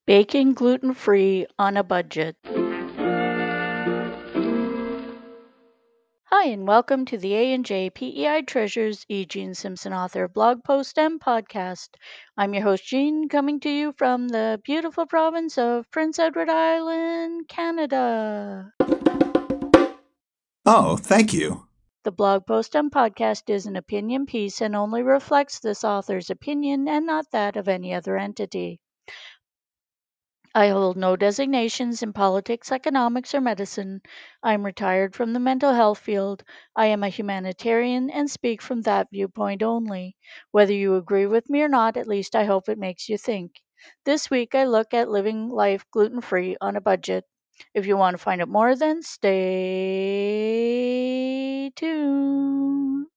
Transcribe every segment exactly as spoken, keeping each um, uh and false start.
Baking gluten-free on a budget. Hi, and welcome to the A and J P E I Treasures E. Jean Simpson author blog post and podcast. I'm your host, Jean, coming to you from the beautiful province of Prince Edward Island, Canada. Oh, thank you. The blog post and podcast is an opinion piece and only reflects this author's opinion and not that of any other entity. I hold no designations in politics, economics, or medicine. I am retired from the mental health field. I am a humanitarian and speak from that viewpoint only. Whether you agree with me or not, at least I hope it makes you think. This week I look at living life gluten free on a budget. If you want to find out more, then stay tuned.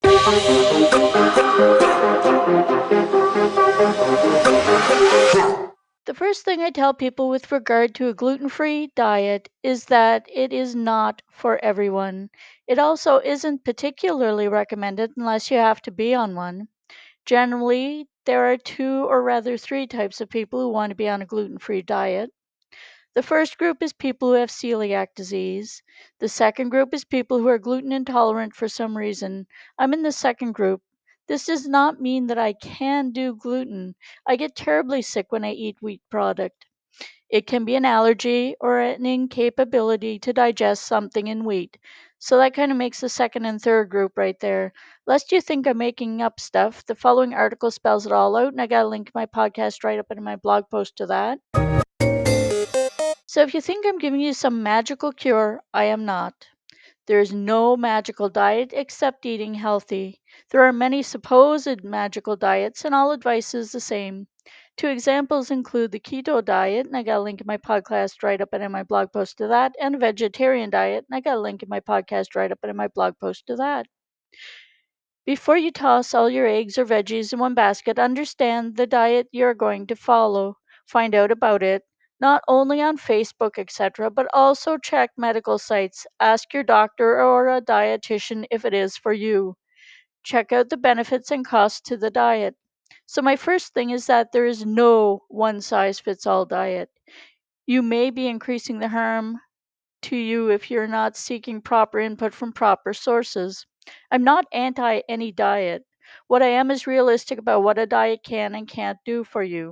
The first thing I tell people with regard to a gluten free diet is that it is not for everyone. It also isn't particularly recommended unless you have to be on one. Generally, there are two or rather three types of people who want to be on a gluten free diet. The first group is people who have celiac disease. The second group is people who are gluten intolerant for some reason. I'm in the second group. This does not mean that I can do gluten. I get terribly sick when I eat wheat product. It can be an allergy or an incapability to digest something in wheat. So that kind of makes the second and third group right there. Lest you think I'm making up stuff, the following article spells it all out, and I got a link to my podcast right up in my blog post to that. So if you think I'm giving you some magical cure, I am not. There is no magical diet except eating healthy. There are many supposed magical diets, and all advice is the same. Two examples include the keto diet, and I got a link in my podcast right up and in my blog post to that, and a vegetarian diet, and I got a link in my podcast right up and in my blog post to that. Before you toss all your eggs or veggies in one basket, understand the diet you're going to follow. Find out about it, not only on Facebook, et cetera, but also check medical sites. Ask your doctor or a dietitian if it is for you. Check out the benefits and costs to the diet. So, my first thing is that there is no one size fits all diet. You may be increasing the harm to you if you're not seeking proper input from proper sources. I'm not anti any diet. What I am is realistic about what a diet can and can't do for you.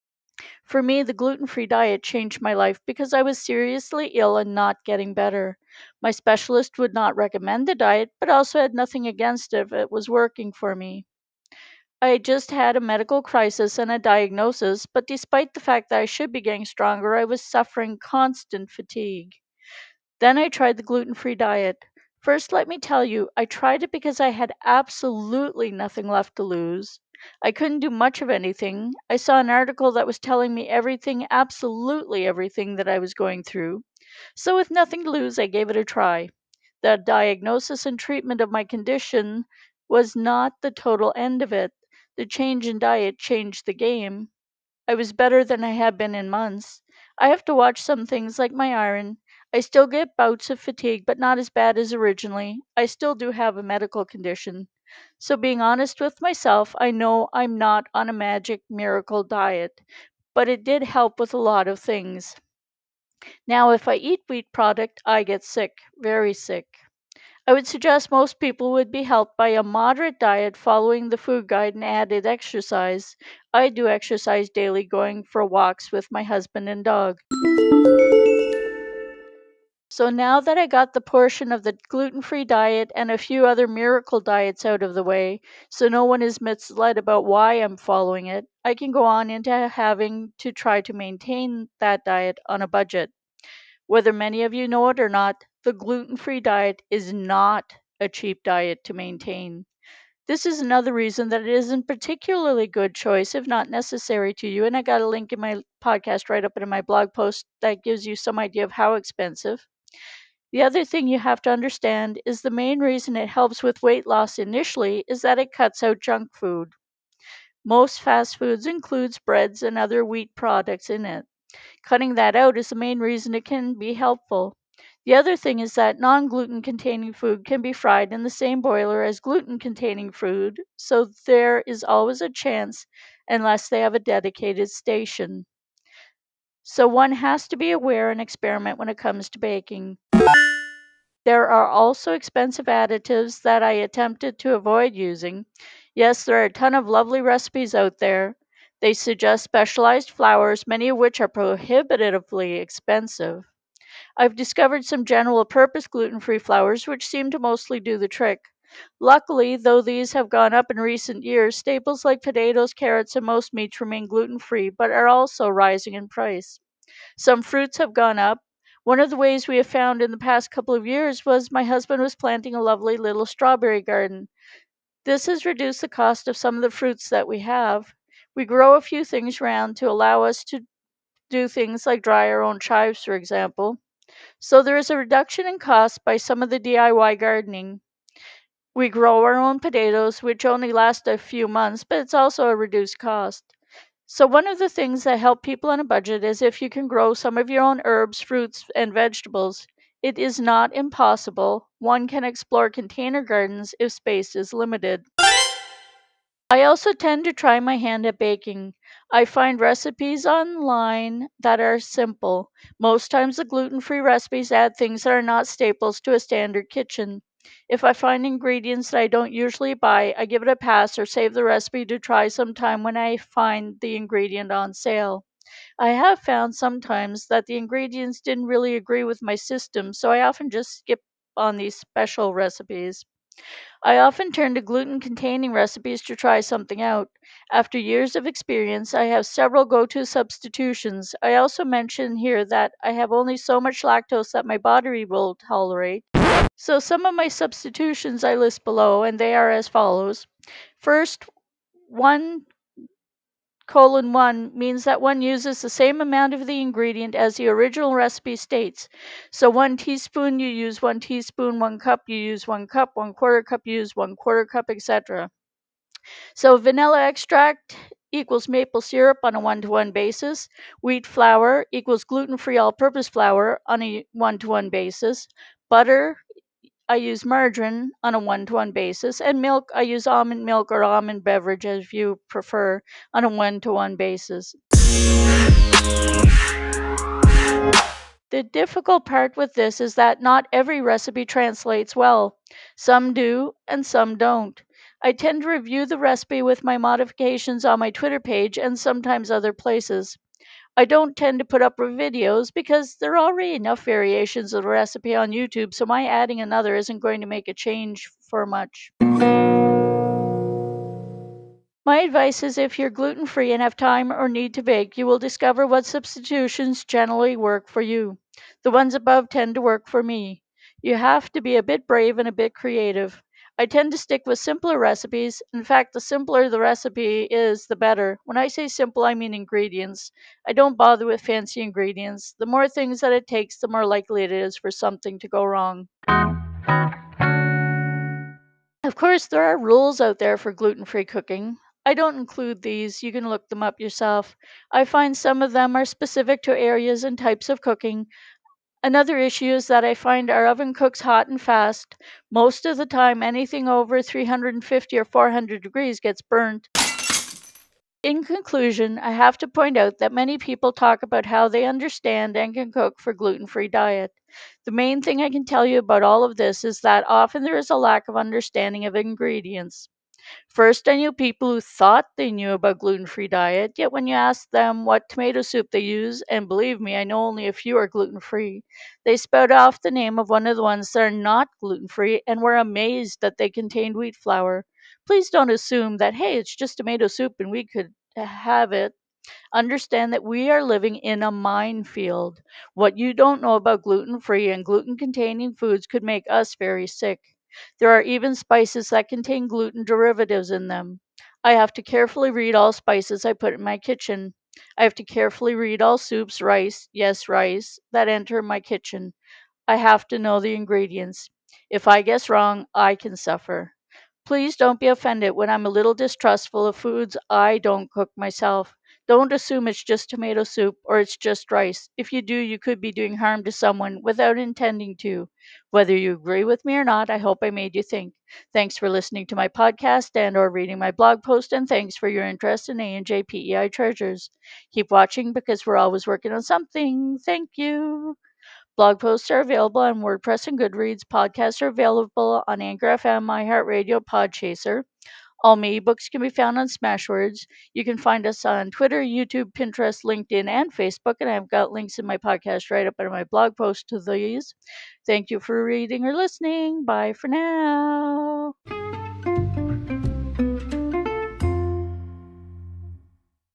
For me, the gluten free diet changed my life because I was seriously ill and not getting better. My specialist would not recommend the diet, but also had nothing against it if it was working for me. I had just had a medical crisis and a diagnosis, but despite the fact that I should be getting stronger, I was suffering constant fatigue. Then I tried the gluten free diet. First, let me tell you, I tried it because I had absolutely nothing left to lose. I couldn't do much of anything. I saw an article that was telling me everything, absolutely everything that I was going through. So, with nothing to lose, I gave it a try. The diagnosis and treatment of my condition was not the total end of it. The change in diet changed the game. I was better than I had been in months. I have to watch some things like my iron. I still get bouts of fatigue, but not as bad as originally. I still do have a medical condition. So, being honest with myself, I know I'm not on a magic miracle diet, but it did help with a lot of things. Now, if I eat wheat product, I get sick, very sick. I would suggest most people would be helped by a moderate diet following the food guide and added exercise. I do exercise daily, going for walks with my husband and dog. So now that I got the portion of the gluten free diet and a few other miracle diets out of the way, so no one is misled about why I'm following it, I can go on into having to try to maintain that diet on a budget. Whether many of you know it or not, the gluten free diet is not a cheap diet to maintain. This is another reason that it isn't particularly good choice if not necessary to you, and I got a link in my podcast right up in my blog post that gives you some idea of how expensive. The other thing you have to understand is the main reason it helps with weight loss initially is that it cuts out junk food. Most fast foods includes breads and other wheat products in it. Cutting that out is the main reason it can be helpful. The other thing is that non gluten containing food can be fried in the same boiler as gluten containing food, so there is always a chance unless they have a dedicated station. So one has to be aware and experiment when it comes to baking. There are also expensive additives that I attempted to avoid using. Yes, there are a ton of lovely recipes out there. They suggest specialized flours, many of which are prohibitively expensive. I've discovered some general purpose gluten free flours which seem to mostly do the trick. Luckily, though these have gone up in recent years, staples like potatoes, carrots, and most meats remain gluten free but are also rising in price. Some fruits have gone up. One of the ways we have found in the past couple of years was my husband was planting a lovely little strawberry garden. This has reduced the cost of some of the fruits that we have. We grow a few things around to allow us to do things like dry our own chives, for example. So there is a reduction in cost by some of the D I Y gardening. We grow our own potatoes, which only last a few months, but it's also a reduced cost. So, one of the things that help people on a budget is if you can grow some of your own herbs, fruits, and vegetables. It is not impossible. One can explore container gardens if space is limited. I also tend to try my hand at baking. I find recipes online that are simple. Most times, the gluten free recipes add things that are not staples to a standard kitchen. If I find ingredients that I don't usually buy, I give it a pass or save the recipe to try sometime when I find the ingredient on sale. I have found sometimes that the ingredients didn't really agree with my system, so I often just skip on these special recipes. I often turn to gluten containing recipes to try something out. After years of experience, I have several go to substitutions. I also mention here that I have only so much lactose that my body will tolerate. So, some of my substitutions I list below, and they are as follows. First, one colon one means that one uses the same amount of the ingredient as the original recipe states. So one teaspoon you use one teaspoon, one cup you use one cup, one quarter cup you use one quarter cup, et cetera. So vanilla extract equals maple syrup on a one-to-one basis. Wheat flour equals gluten-free all-purpose flour on a one-to-one basis. Butter, I use margarine on a one-to-one basis, and milk, I use almond milk or almond beverage as you prefer on a one-to-one basis. The difficult part with this is that not every recipe translates well. Some do, and some don't. I tend to review the recipe with my modifications on my Twitter page and sometimes other places. I don't tend to put up videos because there are already enough variations of the recipe on YouTube, so my adding another isn't going to make a change for much. My advice is if you're gluten free and have time or need to bake, you will discover what substitutions generally work for you. The ones above tend to work for me. You have to be a bit brave and a bit creative. I tend to stick with simpler recipes. In fact, the simpler the recipe is, the better. When I say simple, I mean ingredients. I don't bother with fancy ingredients. The more things that it takes, the more likely it is for something to go wrong. Of course, there are rules out there for gluten free cooking. I don't include these, you can look them up yourself. I find some of them are specific to areas and types of cooking. Another issue is that I find our oven cooks hot and fast. Most of the time, anything over three hundred fifty or four hundred degrees gets burnt. In conclusion, I have to point out that many people talk about how they understand and can cook for gluten-free diet. The main thing I can tell you about all of this is that often there is a lack of understanding of ingredients. First, I knew people who thought they knew about gluten-free diet, yet when you ask them what tomato soup they use, and believe me, I know only a few are gluten-free, they spout off the name of one of the ones that are not gluten-free and were amazed that they contained wheat flour. Please don't assume that, hey, it's just tomato soup and we could have it. Understand that we are living in a minefield. What you don't know about gluten free and gluten containing foods could make us very sick. There are even spices that contain gluten derivatives in them. I have to carefully read all spices I put in my kitchen. I have to carefully read all soups, rice, yes, rice, that enter my kitchen. I have to know the ingredients. If I guess wrong, I can suffer. Please don't be offended when I'm a little distrustful of foods I don't cook myself. Don't assume it's just tomato soup or it's just rice. If you do, you could be doing harm to someone without intending to. Whether you agree with me or not, I hope I made you think. Thanks for listening to my podcast and or reading my blog post, and thanks for your interest in A and J P E I Treasures. Keep watching because we're always working on something. Thank you. Blog posts are available on WordPress and Goodreads. Podcasts are available on Anchor F M, iHeartRadio, Podchaser. All my ebooks can be found on Smashwords. You can find us on Twitter, YouTube, Pinterest, LinkedIn, and Facebook. And I've got links in my podcast right up under my blog post to these. Thank you for reading or listening. Bye for now.